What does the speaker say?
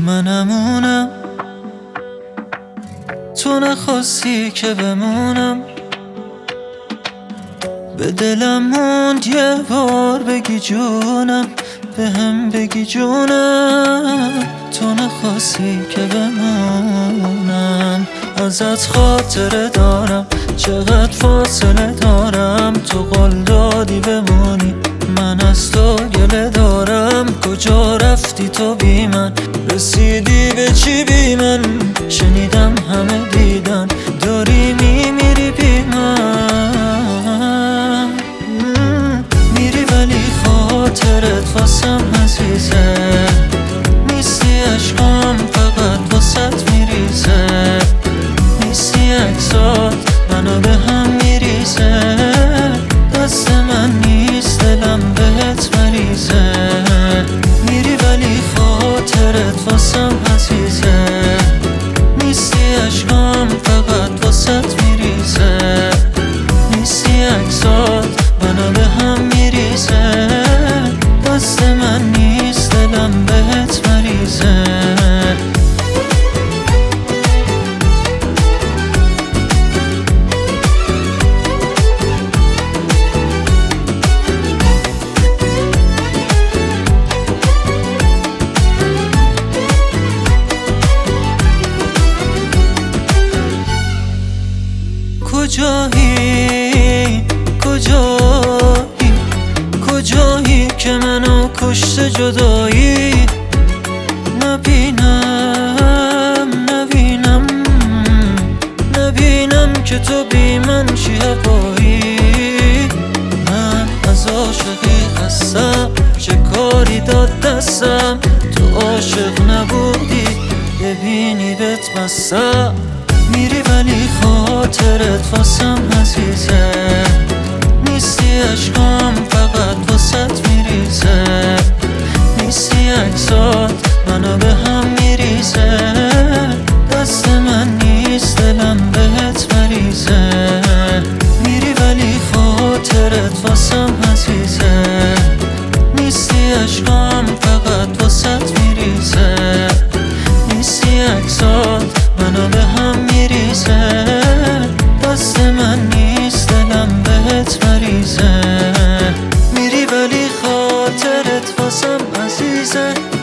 منمونم، تو نخواستی که بمونم. به دلم موند یه بار بگی جونم، به هم بگی جونم. تو نخواستی که بمونم. ازت خاطره دارم، چقدر فاصله دارم. تو قول دادی بمونی، من از تو گله دارم. کجا رفتی تو بی من، رسیدی به چی بی من؟ شنیدم همه دیدن داری میمیری بی من. میری ولی خاطرت واسم عزیزه، نیستی عشقام فقط واسط میریزه. نیستی عکسات منو به هم میریزه. دست من نیست دلم بهت مریزه. میری ولی خاطرت واسم عزیزه، نیستی عشقام فقط واسط میریزه. نیستی عکسات منو به هم میریزه. دست من نیست دلم بهت مریزه. کجایی کجایی کجایی که منو کشته جدایی؟ نبینم نبینم نبینم که تو بی من چی هوایی. من از عاشقی خستم، چه کاری داد دستم؟ تو عاشق نبودی ببینی بهت بستم. میری ولی خاطرت واسم عزیزه، نیستی عشقام فقط واسط میریزه. نیستی عکسات منو به هم میریزه. دست من نیست دلم بهت مریزه. میری ولی خاطرت واسم عزیزه، نیستی عشقام فقط واسط میریزه. نیستی عکسات منو به هم میریزه. دست من نیست دلم بهت مریزه. میری ولی خاطرت واسم عزیزه،